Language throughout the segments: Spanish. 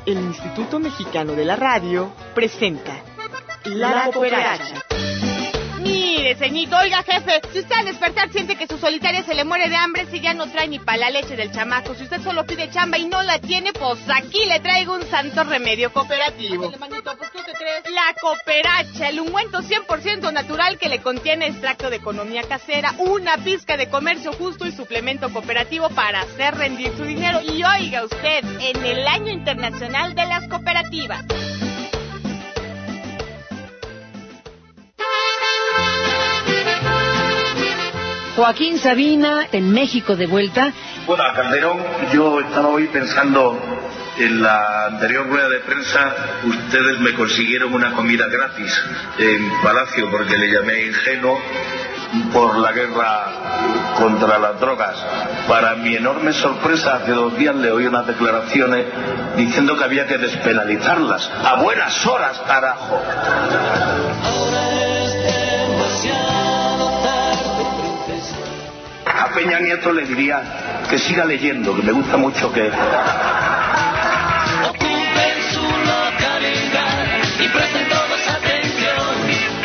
El Instituto Mexicano de la Radio presenta La Cooperacha. Mire, ceñito, oiga, jefe, si usted al despertar siente que su solitaria se le muere de hambre, si ya no trae ni para la leche del chamaco, si usted solo pide chamba y no la tiene, pues aquí le traigo un santo remedio cooperativo. Manito, pues, ¿tú qué crees? La Cooperacha, el ungüento 100% natural que le contiene extracto de economía casera, una pizca de comercio justo y suplemento cooperativo para hacer rendir su dinero. Y oiga usted, en el Año Internacional de las Cooperativas. Joaquín Sabina, en México de vuelta. Bueno, a Calderón, yo estaba hoy pensando en la anterior rueda de prensa, ustedes me consiguieron una comida gratis en Palacio porque le llamé ingenuo por la guerra contra las drogas. Para mi enorme sorpresa, hace 2 días le oí unas declaraciones diciendo que había que despenalizarlas. A buenas horas, carajo. A Peña Nieto le diría que siga leyendo, que me gusta mucho que... Ocupen su localidad y presten todos atención.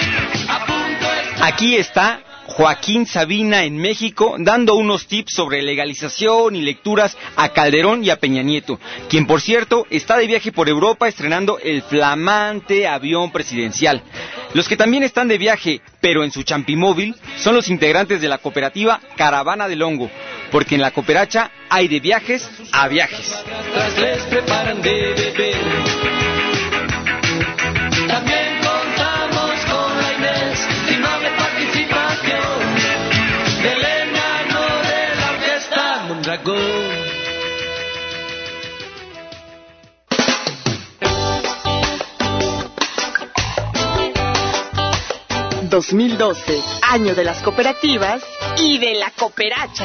Aquí está Joaquín Sabina en México dando unos tips sobre legalización y lecturas a Calderón y a Peña Nieto, quien por cierto está de viaje por Europa estrenando el flamante avión presidencial. Los que también están de viaje, pero en su champimóvil, son los integrantes de la cooperativa Caravana del Hongo, porque en la Cooperacha hay de viajes a viajes. Les preparan de beber. También contamos con la inestimable participación del enano de la orquesta Mondragón. 2012, año de las cooperativas y de la Cooperacha.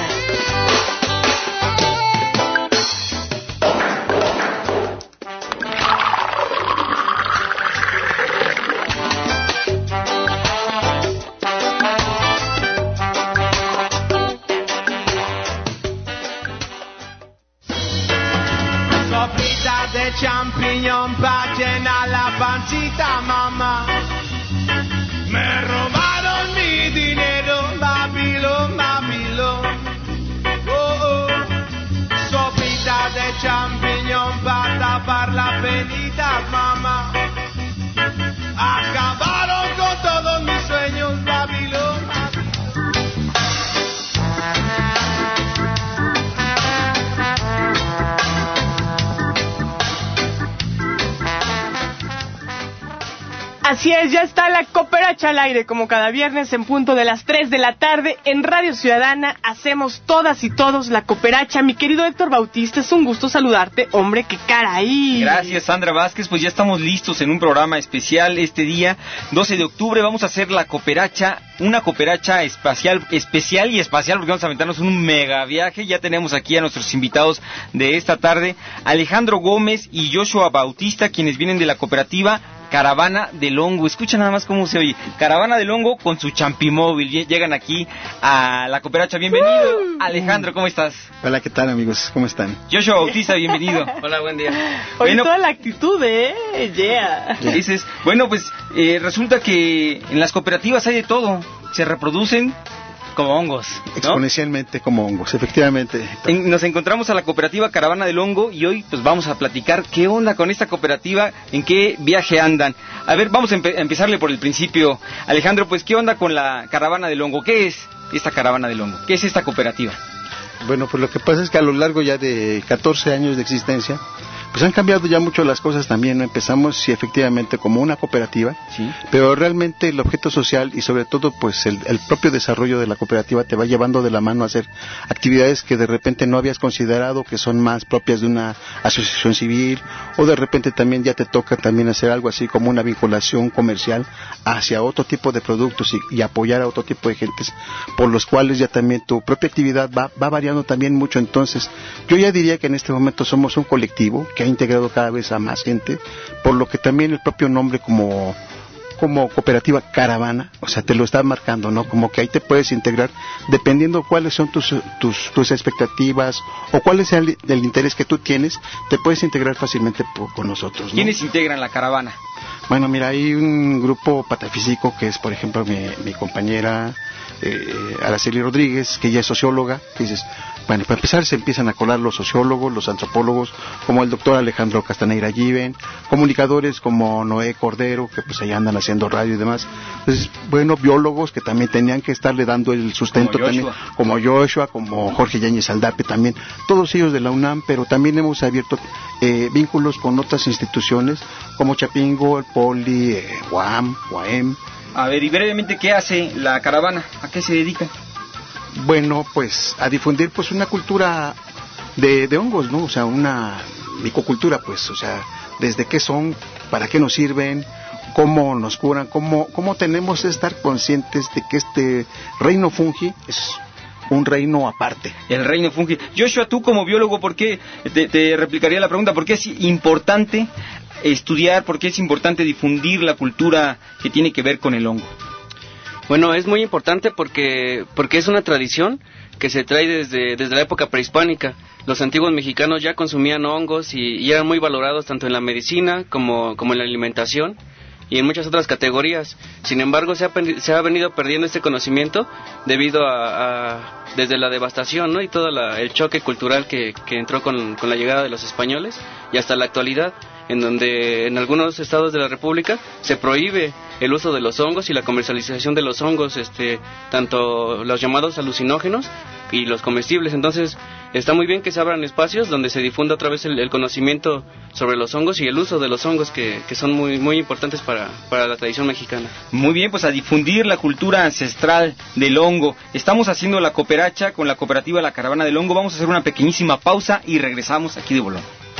Sopitas de champiñón pa' llenar la pancita, mamá. Me robaron mi dinero, Babilón, Babilón. Oh, oh. Sopita de champiñón para tapar la penita, mamá. Acabaron con todos mis sueños, Babilón, Babilón. Así es, ya está la Cooperacha al aire, como cada viernes en punto de las 3 de la tarde en Radio Ciudadana. Hacemos todas y todos la Cooperacha. Mi querido Héctor Bautista, es un gusto saludarte, hombre, qué caray. Gracias, Sandra Vázquez, pues ya estamos listos en un programa especial este día, 12 de octubre, vamos a hacer la Cooperacha, una Cooperacha especial y espacial, porque vamos a aventarnos un mega viaje. Ya tenemos aquí a nuestros invitados de esta tarde, Alejandro Gómez y Joshua Bautista, quienes vienen de la cooperativa Caravana del Hongo. Escucha nada más cómo se oye. Caravana del Hongo con su champimóvil. Llegan aquí a la Cooperacha. Bienvenido. Alejandro, ¿cómo estás? Hola, ¿qué tal, amigos? ¿Cómo están? Joshua Bautista, bienvenido. Hola, buen día. Oye, Bueno, toda la actitud, yeah. dices, bueno, pues resulta que en las cooperativas hay de todo. Se reproducen como hongos, ¿no? Exponencialmente como hongos, efectivamente. Nos encontramos a la cooperativa Caravana del Hongo y hoy pues vamos a platicar qué onda con esta cooperativa, en qué viaje andan. A ver, vamos a empezarle por el principio. Alejandro, pues qué onda con la Caravana del Hongo. ¿Qué es esta Caravana del Hongo? ¿Qué es esta cooperativa? Bueno, pues lo que pasa es que a lo largo ya de 14 años de existencia, pues han cambiado ya mucho las cosas también, ¿no? Empezamos sí, efectivamente como una cooperativa, ¿sí? Pero realmente el objeto social y sobre todo pues el propio desarrollo de la cooperativa te va llevando de la mano a hacer actividades que de repente no habías considerado que son más propias de una asociación civil, o de repente también ya te toca también hacer algo así como una vinculación comercial hacia otro tipo de productos y apoyar a otro tipo de gentes, por los cuales ya también tu propia actividad va variando también mucho. Entonces yo ya diría que en este momento somos un colectivo que ha integrado cada vez a más gente, por lo que también el propio nombre como como cooperativa Caravana, o sea, te lo está marcando, ¿no? Como que ahí te puedes integrar dependiendo cuáles son tus expectativas o cuál es el interés que tú tienes, te puedes integrar fácilmente con nosotros, ¿no? ¿Quiénes integran la caravana? Bueno, mira, hay un grupo patafísico que es, por ejemplo, mi compañera Araceli Rodríguez, que ella es socióloga, que dices, bueno, para empezar se empiezan a colar los sociólogos, los antropólogos, como el doctor Alejandro Castaneira Given, comunicadores como Noé Cordero, que pues allá andan haciendo radio y demás. Entonces, bueno, biólogos que también tenían que estarle dando el sustento también, como Joshua, como Jorge Yáñez Aldape también, todos ellos de la UNAM, pero también hemos abierto vínculos con otras instituciones, como Chapingo, el Poli, UAM, UAM. A ver, y brevemente, ¿qué hace la caravana? ¿A qué se dedica? Bueno, pues a difundir pues una cultura de hongos, ¿no? O sea, una micocultura, pues, o sea, desde qué son, para qué nos sirven, cómo nos curan, cómo tenemos que estar conscientes de que este reino fungi es un reino aparte. El reino fungi. Joshua, tú como biólogo, ¿por qué? Te replicaría la pregunta, ¿por qué es importante estudiar, por qué es importante difundir la cultura que tiene que ver con el hongo? Bueno, es muy importante porque es una tradición que se trae desde la época prehispánica. Los antiguos mexicanos ya consumían hongos y eran muy valorados tanto en la medicina como en la alimentación y en muchas otras categorías. Sin embargo, se ha venido perdiendo este conocimiento debido a desde la devastación, ¿no? Y todo el choque cultural que entró con la llegada de los españoles y hasta la actualidad, en donde en algunos estados de la República se prohíbe el uso de los hongos y la comercialización de los hongos, tanto los llamados alucinógenos y los comestibles. Entonces, está muy bien que se abran espacios donde se difunda otra vez el conocimiento sobre los hongos y el uso de los hongos que son muy, muy importantes para la tradición mexicana. Muy bien, pues a difundir la cultura ancestral del hongo. Estamos haciendo la cooperacha con la cooperativa La Caravana del Hongo. Vamos a hacer una pequeñísima pausa y regresamos aquí de bolón.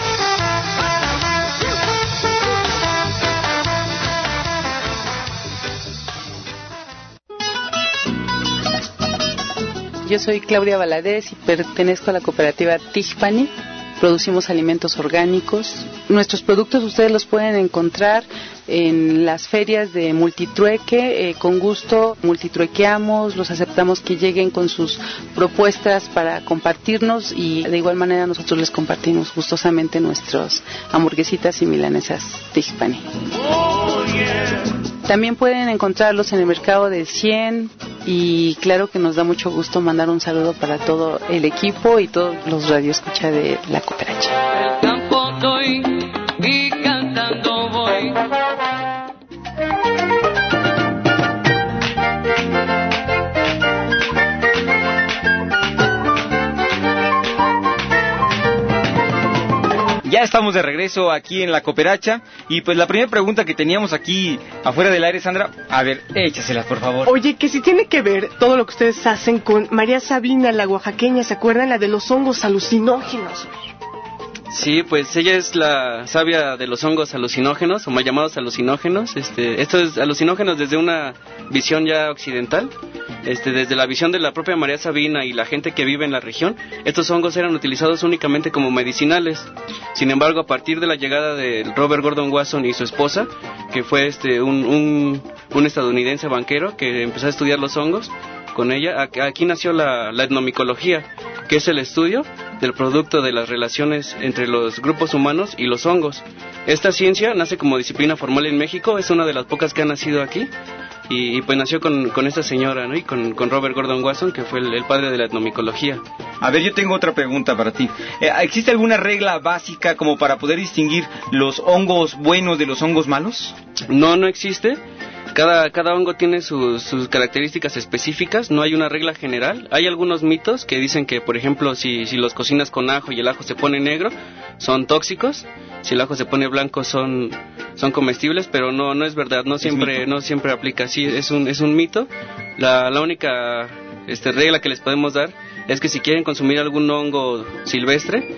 Yo soy Claudia Valadez y pertenezco a la cooperativa Tijpani. Producimos alimentos orgánicos. Nuestros productos ustedes los pueden encontrar en las ferias de multitrueque. Con gusto multitruequeamos, los aceptamos que lleguen con sus propuestas para compartirnos y de igual manera nosotros les compartimos gustosamente nuestras hamburguesitas y milanesas Tijpani. También pueden encontrarlos en el mercado del 100 y claro que nos da mucho gusto mandar un saludo para todo el equipo y todos los radioescucha de La Cooperacha. El campo estoy y cantando voy. Ya estamos de regreso aquí en La Cooperacha y pues la primera pregunta que teníamos aquí afuera del aire, Sandra, a ver, échaselas por favor. Oye, que si tiene que ver todo lo que ustedes hacen con María Sabina, la oaxaqueña, ¿se acuerdan? La de los hongos alucinógenos. Sí, pues ella es la sabia de los hongos alucinógenos, o más llamados alucinógenos. Esto es alucinógenos desde una visión ya occidental, desde la visión de la propia María Sabina y la gente que vive en la región. Estos hongos eran utilizados únicamente como medicinales. Sin embargo, a partir de la llegada de Robert Gordon Wasson y su esposa, que fue un estadounidense banquero que empezó a estudiar los hongos, con ella, aquí nació la etnomicología, que es el estudio del producto de las relaciones entre los grupos humanos y los hongos. Esta ciencia nace como disciplina formal en México, es una de las pocas que ha nacido aquí, y pues nació con esta señora, ¿no? Y con Robert Gordon Wasson, que fue el padre de la etnomicología. A ver, yo tengo otra pregunta para ti. ¿Existe alguna regla básica como para poder distinguir los hongos buenos de los hongos malos? No existe. Cada hongo tiene sus características específicas, no hay una regla general. Hay algunos mitos que dicen que, por ejemplo, si los cocinas con ajo y el ajo se pone negro, son tóxicos. Si el ajo se pone blanco, son comestibles, pero no es verdad, no siempre aplica así, es un mito. La única regla que les podemos dar es que si quieren consumir algún hongo silvestre,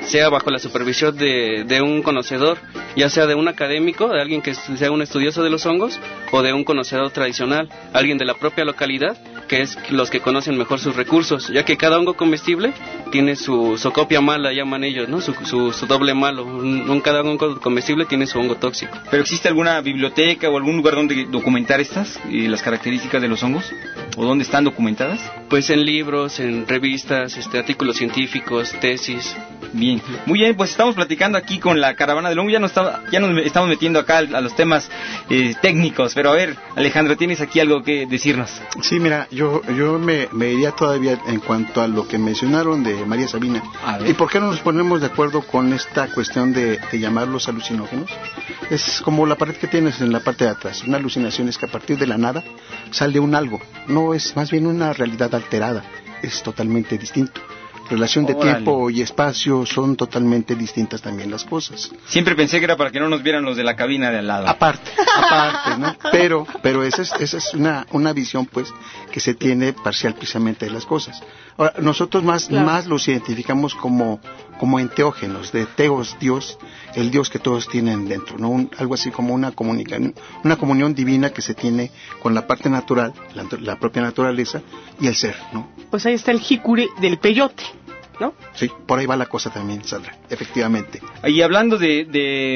sea bajo la supervisión de un conocedor, ya sea de un académico, de alguien que sea un estudioso de los hongos, o de un conocedor tradicional, alguien de la propia localidad, que es los que conocen mejor sus recursos, ya que cada hongo comestible tiene su copia mala, llaman ellos, ¿no? Su doble malo. Cada hongo comestible tiene su hongo tóxico. ¿Pero existe alguna biblioteca o algún lugar donde documentar estas, las características de los hongos? ¿O dónde están documentadas? Pues en libros, en revistas, artículos científicos, tesis. Bien, muy bien, pues estamos platicando aquí con la Caravana del Hongo, ya nos estamos metiendo acá a los temas técnicos, pero a ver, Alejandro, ¿tienes aquí algo que decirnos? Sí, mira, yo me iría todavía en cuanto a lo que mencionaron de María Sabina. ¿Y por qué no nos ponemos de acuerdo con esta cuestión de llamarlos alucinógenos? Es como la pared que tienes en la parte de atrás, una alucinación es que a partir de la nada sale un algo, no es más bien una realidad alterada, es totalmente distinto. Relación de tiempo y espacio son totalmente distintas también las cosas. Siempre pensé que era para que no nos vieran los de la cabina de al lado. Aparte, ¿no? Pero esa es una visión, pues, que se tiene parcial precisamente de las cosas. Ahora, nosotros más los identificamos como enteógenos, de teos, Dios, el Dios que todos tienen dentro, ¿no? Algo así como una comunión divina que se tiene con la parte natural, la propia naturaleza y el ser, ¿no? Pues ahí está el jicure del peyote, ¿no? Sí, por ahí va la cosa también, Sandra, efectivamente. Y hablando del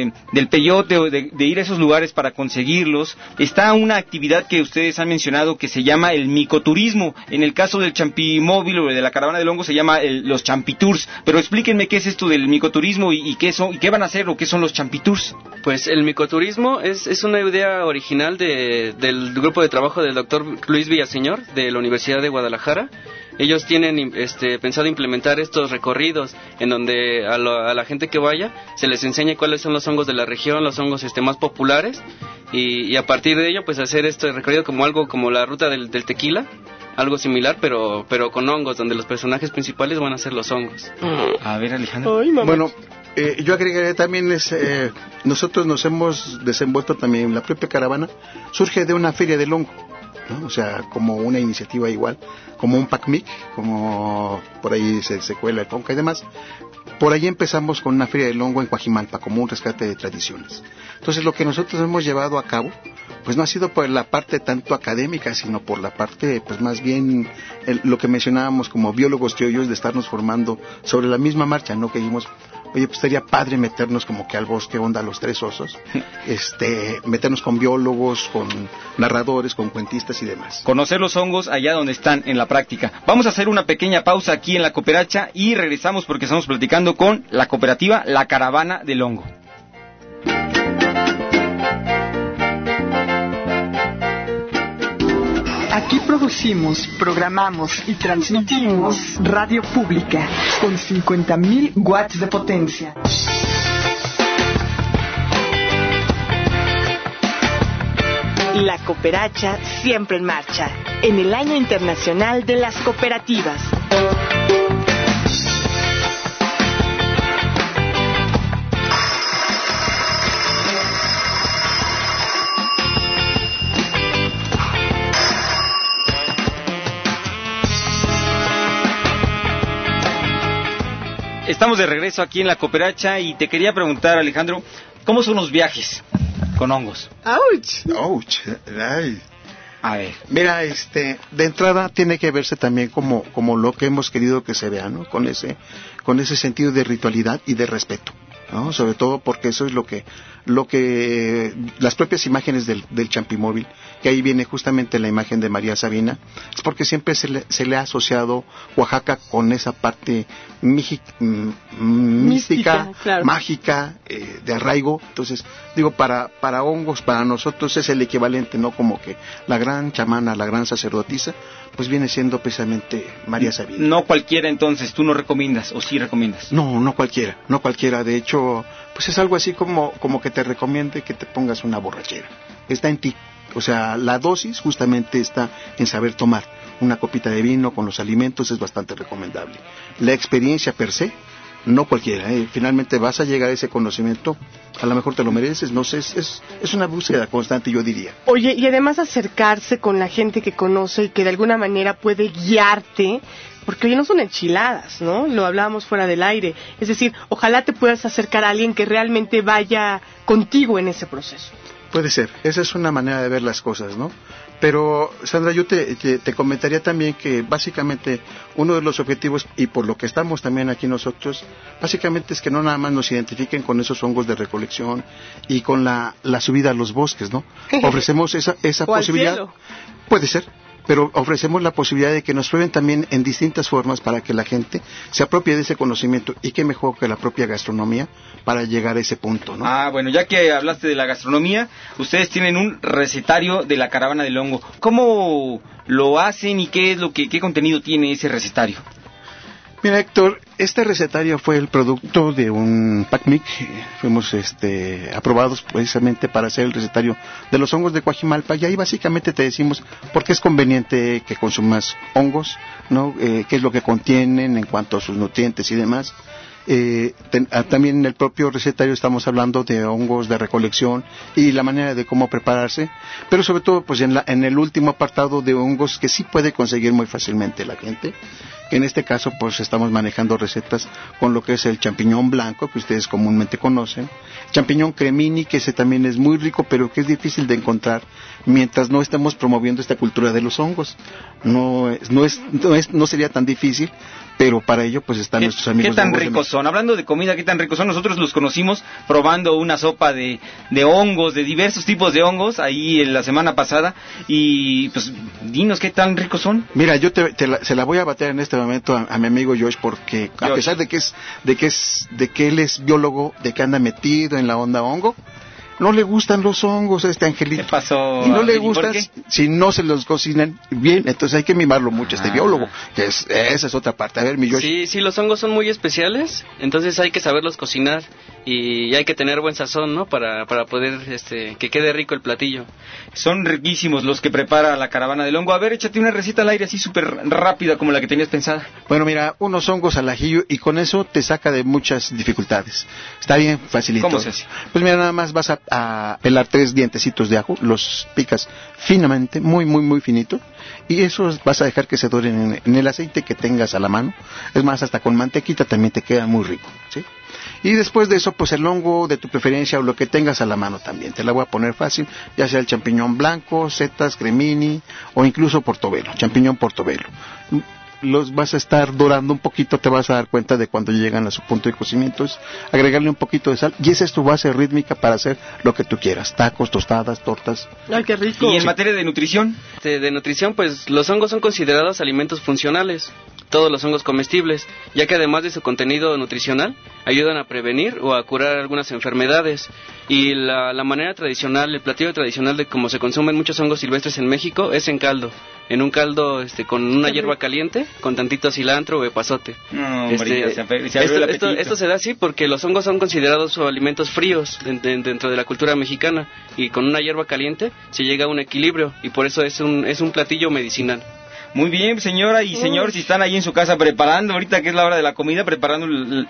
peyote o de ir a esos lugares para conseguirlos, está una actividad que ustedes han mencionado que se llama el micoturismo. En el caso del Champimóvil o de la Caravana del Hongo se llama los Champitours. Pero explíquenme qué es esto del micoturismo y qué van a hacer o qué son los Champitours. Pues el micoturismo es una idea original del grupo de trabajo del doctor Luis Villaseñor de la Universidad de Guadalajara. Ellos tienen pensado implementar estos recorridos en donde a la gente que vaya se les enseñe cuáles son los hongos de la región, los hongos más populares y a partir de ello pues hacer este recorrido como algo como la ruta del tequila, algo similar pero con hongos donde los personajes principales van a ser los hongos. A ver, Alejandro. Bueno, yo agregaría también nosotros nos hemos desenvuelto también, la propia caravana surge de una feria del hongo, ¿no? O sea, como una iniciativa igual, como un PACMIC, como por ahí se cuela el Conca y demás. Por ahí empezamos con una feria del hongo en Coajimalpa, como un rescate de tradiciones. Entonces, lo que nosotros hemos llevado a cabo, pues no ha sido por la parte tanto académica, sino por la parte, pues más bien, lo que mencionábamos como biólogos criollos, de estarnos formando sobre la misma marcha, ¿no? Que dijimos, oye, pues estaría padre meternos como que al bosque, onda Los Tres Osos, meternos con biólogos, con narradores, con cuentistas y demás. Conocer los hongos allá donde están en la práctica. Vamos a hacer una pequeña pausa aquí en la Cooperacha y regresamos porque estamos platicando con la cooperativa La Caravana del Hongo. Aquí producimos, programamos y transmitimos radio pública con 50.000 watts de potencia. La Cooperacha siempre en marcha, en el Año Internacional de las Cooperativas. Estamos de regreso aquí en la Cooperacha y te quería preguntar, Alejandro, ¿cómo son los viajes con hongos? ¡Auch! Ay. A ver, mira, de entrada tiene que verse también como lo que hemos querido que se vea, ¿no? Con ese sentido de ritualidad y de respeto, ¿no? Sobre todo porque eso es lo que las propias imágenes del Champimóvil, que ahí viene justamente la imagen de María Sabina, es porque siempre se le ha asociado Oaxaca con esa parte mística, claro, mágica, de arraigo. Entonces, digo, para hongos, para nosotros es el equivalente, ¿no? Como que la gran chamana, la gran sacerdotisa, pues viene siendo precisamente María Sabina. No cualquiera, entonces, ¿tú no recomiendas o sí recomiendas? No cualquiera. De hecho, pues es algo así como que te recomiende que te pongas una borrachera. Está en ti. O sea, la dosis justamente está en saber tomar. Una copita de vino con los alimentos es bastante recomendable. La experiencia per se, no cualquiera, finalmente vas a llegar a ese conocimiento, a lo mejor te lo mereces, no sé, es una búsqueda constante, yo diría. Oye, y además acercarse con la gente que conoce y que de alguna manera puede guiarte, porque oye, no son enchiladas, ¿no? Lo hablábamos fuera del aire, es decir, ojalá te puedas acercar a alguien que realmente vaya contigo en ese proceso. Puede ser, esa es una manera de ver las cosas, ¿no? Pero, Sandra, yo te comentaría también que básicamente uno de los objetivos, y por lo que estamos también aquí nosotros, básicamente es que no nada más nos identifiquen con esos hongos de recolección y con la subida a los bosques, ¿no? Ofrecemos esa posibilidad. Cielo. Puede ser, pero ofrecemos la posibilidad de que nos prueben también en distintas formas para que la gente se apropie de ese conocimiento, y qué mejor que la propia gastronomía para llegar a ese punto, ¿no? Ah, bueno, ya que hablaste de la gastronomía, ustedes tienen un recetario de la Caravana del Hongo. ¿Cómo lo hacen y qué contenido tiene ese recetario? Mira, Héctor, este recetario fue el producto de un PACMIC. Fuimos aprobados precisamente para hacer el recetario de los hongos de Coajimalpa, y ahí básicamente te decimos por qué es conveniente que consumas hongos, ¿no? Qué es lo que contienen en cuanto a sus nutrientes y demás. También en el propio recetario estamos hablando de hongos de recolección y la manera de cómo prepararse, pero sobre todo pues en el último apartado de hongos que sí puede conseguir muy fácilmente la gente. En este caso pues estamos manejando recetas con lo que es el champiñón blanco, que ustedes comúnmente conocen, champiñón cremini, que ese también es muy rico, pero que es difícil de encontrar mientras no estemos promoviendo esta cultura de los hongos. No sería tan difícil, pero para ello pues están nuestros amigos. ¿Qué tan ricos son? Hablando de comida, ¿qué tan ricos son? Nosotros los conocimos probando una sopa de hongos, de diversos tipos de hongos, ahí en la semana pasada, y pues dinos qué tan ricos son. Mira, yo se la voy a batear en este momento a mi amigo Josh, porque a pesar de que él es biólogo, de que anda metido en la onda hongo, no le gustan los hongos a este angelito. ¿Qué pasó? Y no le gustan si no se los cocinan bien, entonces hay que mimarlo mucho biólogo, que esa es otra parte. A ver, mi Josh. Sí, los hongos son muy especiales, entonces hay que saberlos cocinar y hay que tener buen sazón, ¿no? Para poder que quede rico el platillo. Son riquísimos los que prepara la Caravana del Hongo. A ver, échate una receta al aire así súper rápida como la que tenías pensada. Bueno, mira, unos hongos al ajillo, y con eso te saca de muchas dificultades. Está bien facilito. ¿Cómo se hace? Pues mira, nada más vas a pelar 3 dientecitos de ajo, los picas finamente, muy muy muy finito, y esos vas a dejar que se doren en el aceite que tengas a la mano. Es más, hasta con mantequita también te queda muy rico, ¿sí? Y después de eso, pues el hongo de tu preferencia o lo que tengas a la mano también. Te la voy a poner fácil, ya sea el champiñón blanco, setas, cremini o incluso portobelo, champiñón portobelo. Los vas a estar dorando un poquito, te vas a dar cuenta de cuando llegan a su punto de cocimiento, es agregarle un poquito de sal, y esa es tu base rítmica para hacer lo que tú quieras, tacos, tostadas, tortas. ¡Ay, qué rico! ¿Y en materia de nutrición? De nutrición, pues los hongos son considerados alimentos funcionales, todos los hongos comestibles, ya que además de su contenido nutricional, ayudan a prevenir o a curar algunas enfermedades. Y la manera tradicional, el platillo tradicional de cómo se consumen muchos hongos silvestres en México es en caldo. En un caldo con una hierba caliente, con tantito cilantro o epazote. No, esto se da así porque los hongos son considerados alimentos fríos dentro de la cultura mexicana, y con una hierba caliente se llega a un equilibrio, y por eso es un platillo medicinal. Muy bien, señora y señor, si están ahí en su casa preparando, ahorita que es la hora de la comida, preparando lo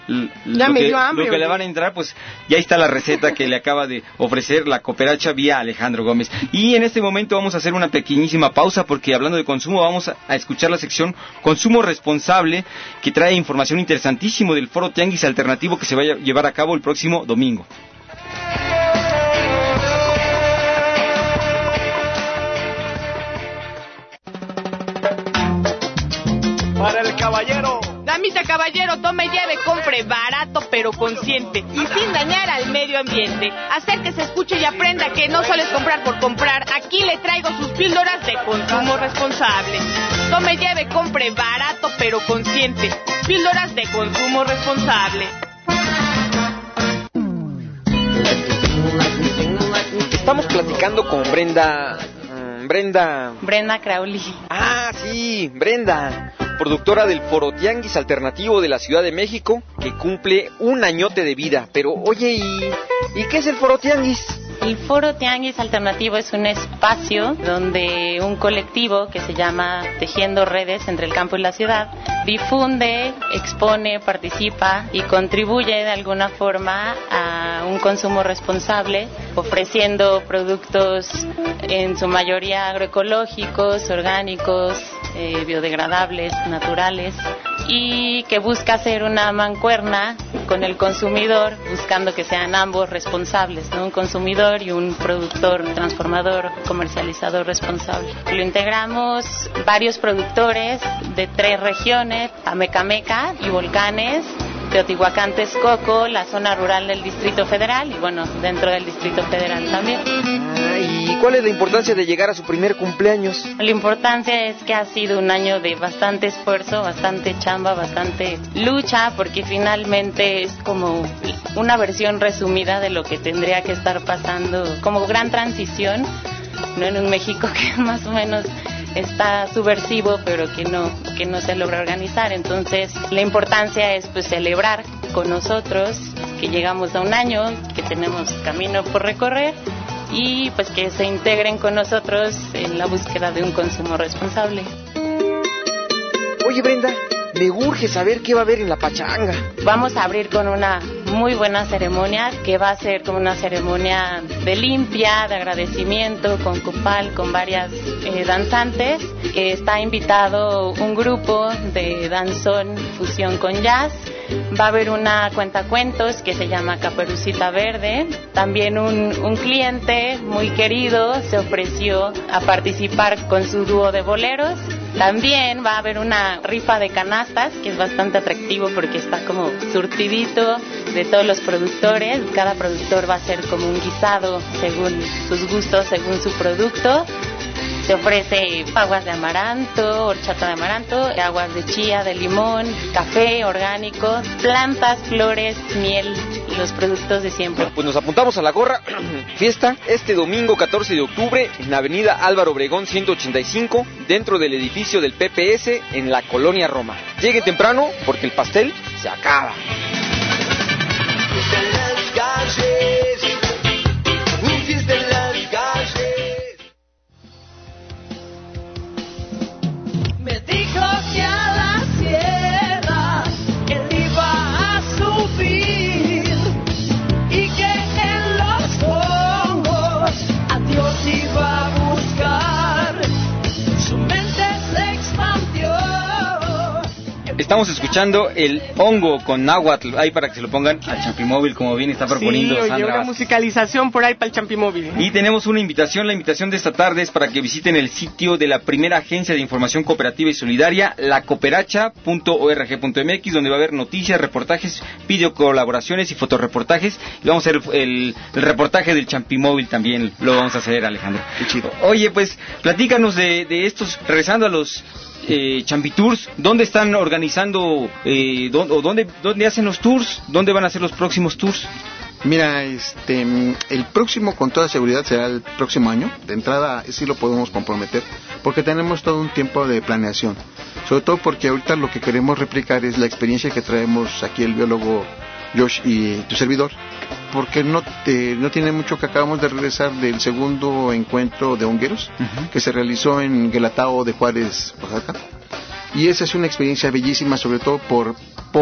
que le van a entrar, pues ya está la receta que le acaba de ofrecer la cooperacha vía Alejandro Gómez. Y en este momento vamos a hacer una pequeñísima pausa, porque hablando de consumo vamos a escuchar la sección Consumo Responsable, que trae información interesantísima del Foro Tianguis Alternativo que se va a llevar a cabo el próximo domingo. Para el caballero. Damita caballero, tome y lleve, compre barato pero consciente y sin dañar al medio ambiente. Acérquese, escuche y aprenda que no solo es comprar por comprar. Aquí le traigo sus píldoras de consumo responsable. Tome y lleve, compre barato pero consciente. Píldoras de consumo responsable. Estamos platicando con Brenda Crowley. Ah, sí, Brenda, productora del Foro Tianguis Alternativo de la Ciudad de México, que cumple un añote de vida. Pero, oye, ¿y qué es el Foro Tianguis? El Foro Tianguis Alternativo es un espacio donde un colectivo que se llama Tejiendo Redes entre el Campo y la Ciudad difunde, expone, participa y contribuye de alguna forma a un consumo responsable, ofreciendo productos en su mayoría agroecológicos, orgánicos, biodegradables, naturales, y que busca hacer una mancuerna con el consumidor, buscando que sean ambos responsables, ¿no? Un consumidor y un productor, transformador, comercializador responsable. Lo integramos varios productores de 3 regiones, Amecameca y Volcanes, Teotihuacán, Texcoco, la zona rural del Distrito Federal y bueno, dentro del Distrito Federal también. ¿Y cuál es la importancia de llegar a su primer cumpleaños? La importancia es que ha sido un año de bastante esfuerzo, bastante chamba, bastante lucha, porque finalmente es como una versión resumida de lo que tendría que estar pasando, como gran transición, ¿no? En un México que más o menos está subversivo, pero que no se logra organizar. Entonces, la importancia es pues celebrar con nosotros que llegamos a un año, que tenemos camino por recorrer y pues que se integren con nosotros en la búsqueda de un consumo responsable. Oye, Brenda, me urge saber qué va a haber en la pachanga. Vamos a abrir con una muy buena ceremonia, que va a ser como una ceremonia de limpia, de agradecimiento, con copal, con varias danzantes. Está invitado un grupo de danzón fusión con jazz. Va a haber una cuentacuentos que se llama Caperucita Verde. También un cliente muy querido se ofreció a participar con su dúo de boleros. También va a haber una rifa de canastas, que es bastante atractivo porque está como surtidito de todos los productores. Cada productor va a hacer como un guisado según sus gustos, según su producto. Se ofrece aguas de amaranto, horchata de amaranto, aguas de chía, de limón, café orgánico, plantas, flores, miel, los productos de siempre. Pues nos apuntamos a la gorra fiesta este domingo 14 de octubre en la avenida Álvaro Obregón 185, dentro del edificio del PPS en la Colonia Roma. Llegue temprano porque el pastel se acaba. Me dijo que a la sierra él iba a subir y que en los hongos a Dios iba a buscar. Su mente se expandió. Estamos escuchando el hongo con náhuatl, ahí para que se lo pongan al Champimóvil, como bien está proponiendo Sandra. Sandra. Una musicalización por ahí para el Champimóvil. Y tenemos una invitación, la invitación de esta tarde es para que visiten el sitio de la primera agencia de información cooperativa y solidaria, lacooperacha.org.mx, donde va a haber noticias, reportajes, videocolaboraciones y fotoreportajes. Y vamos a hacer el reportaje del Champimóvil también, lo vamos a hacer, Alejandro. Qué chido. Oye, pues, platícanos de estos, regresando a los Champitours, ¿dónde están organizando, dónde hacen los tours? ¿Dónde van a hacer los próximos tours? Mira, el próximo con toda seguridad será el próximo año. De entrada sí lo podemos comprometer porque tenemos todo un tiempo de planeación. Sobre todo porque ahorita lo que queremos replicar es la experiencia que traemos aquí el biólogo Josh y tu servidor. Porque no tiene mucho que acabamos de regresar del segundo encuentro de hongueros que se realizó en Guelatao de Juárez, Oaxaca. Y esa es una experiencia bellísima, sobre todo por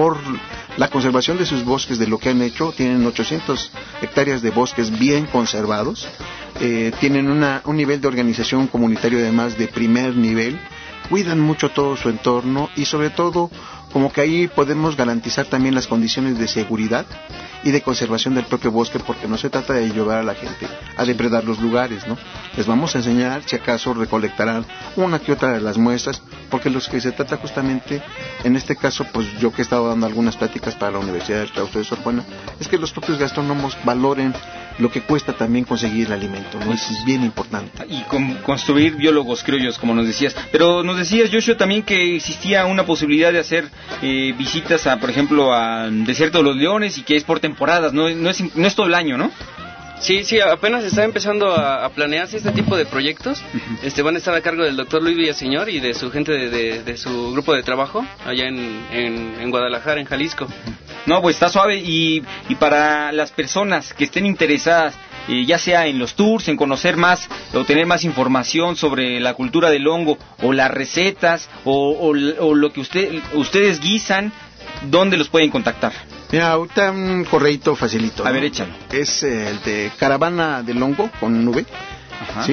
la conservación de sus bosques, de lo que han hecho. Tienen 800 hectáreas de bosques bien conservados. Tienen un nivel de organización comunitario además de primer nivel. Cuidan mucho todo su entorno y sobre todo como que ahí podemos garantizar también las condiciones de seguridad y de conservación del propio bosque, porque no se trata de llevar a la gente a depredar los lugares, ¿no? Les vamos a enseñar, si acaso recolectarán una que otra de las muestras, porque los que se trata justamente, en este caso, pues yo que he estado dando algunas pláticas para la Universidad del Claustro de Sor Juana, es que los propios gastrónomos valoren lo que cuesta también conseguir el alimento, ¿no? Es bien importante. Y construir biólogos criollos, como nos decías. Pero nos decías, Joshua, también que existía una posibilidad de hacer visitas a, por ejemplo, a Desierto de los Leones, y que es por temporadas, no es todo el año, ¿no? Sí, apenas está empezando a planearse este tipo de proyectos. Van a estar a cargo del doctor Luis Villaseñor y de su gente de su grupo de trabajo allá en Guadalajara, en Jalisco. No, pues está suave. Y para las personas que estén interesadas ya sea en los tours, en conocer más o tener más información sobre la cultura del hongo o las recetas o lo que ustedes guisan, ¿dónde los pueden contactar? Mira, ahorita un correíto facilito. A ver, échalo. Es el de caravana del hongo con nube, ¿sí?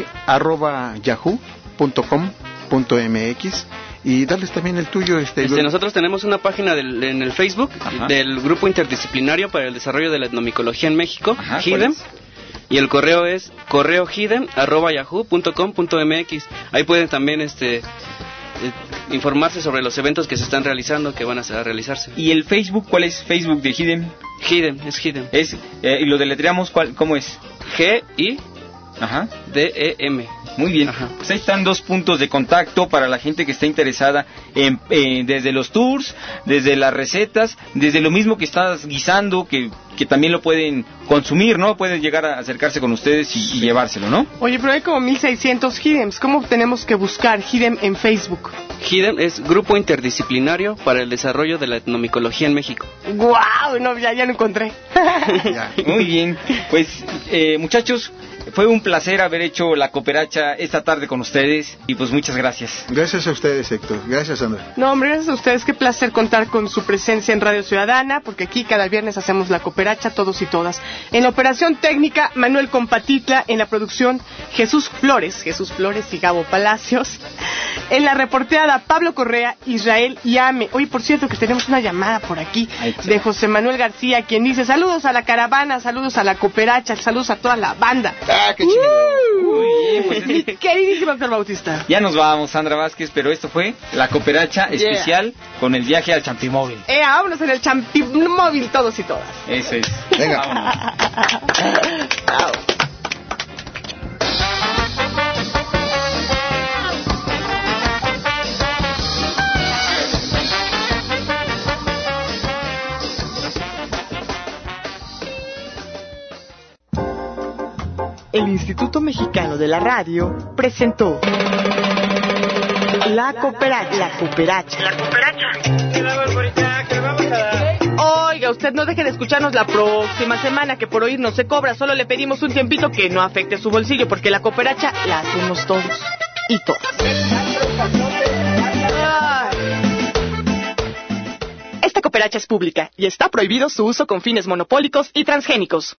@yahoo.com.mx. Y darles también el tuyo. Nosotros tenemos una página en el Facebook del Grupo Interdisciplinario para el Desarrollo de la Etnomicología en México, HIDEM. Y el correo es correohidem@yahoo.com.mx. Ahí pueden también informarse sobre los eventos que se están realizando, que van a realizarse. ¿Y el Facebook? ¿Cuál es Facebook de HIDEM? HIDEM, es HIDEM. ¿Y lo deletreamos? ¿Cómo es? GIDEM. Muy bien, pues ahí están 2 puntos de contacto para la gente que está interesada desde los tours, desde las recetas, desde lo mismo que estás guisando, que también lo pueden consumir, ¿no? Pueden llegar a acercarse con ustedes y llevárselo, ¿no? Oye, pero hay como 1600 HIDEMs. ¿Cómo tenemos que buscar HIDEM en Facebook? HIDEM es Grupo Interdisciplinario para el Desarrollo de la Etnomicología en México. ¡Guau! No, ya lo encontré. Muy bien, pues muchachos, fue un placer haber hecho la cooperacha esta tarde con ustedes y pues muchas gracias. Gracias a ustedes, Héctor. Gracias, Sandra. No, hombre, gracias a ustedes. Qué placer contar con su presencia en Radio Ciudadana, porque aquí cada viernes hacemos la cooperacha todos y todas. En la operación técnica, Manuel Compatitla. En la producción, Jesús Flores y Gabo Palacios. En la reporteada, Pablo Correa, Israel Yame. Oye, por cierto, que tenemos una llamada por aquí de José Manuel García, quien dice: saludos a la caravana, saludos a la cooperacha, saludos a toda la banda. ¡Ah, qué chido! Muy bien, pues Mi queridísimo Héctor Bautista. Ya nos vamos, Sandra Vázquez, pero esto fue la cooperacha especial con el viaje al Champimóvil. Vámonos en el Champimóvil todos y todas. Eso es. Venga. Vámonos. El Instituto Mexicano de la Radio presentó La Cooperacha. Oiga, usted no deje de escucharnos la próxima semana, que por oír no se cobra. Solo le pedimos un tiempito que no afecte su bolsillo, porque la cooperacha la hacemos todos y todas. Esta cooperacha es pública y está prohibido su uso con fines monopólicos y transgénicos.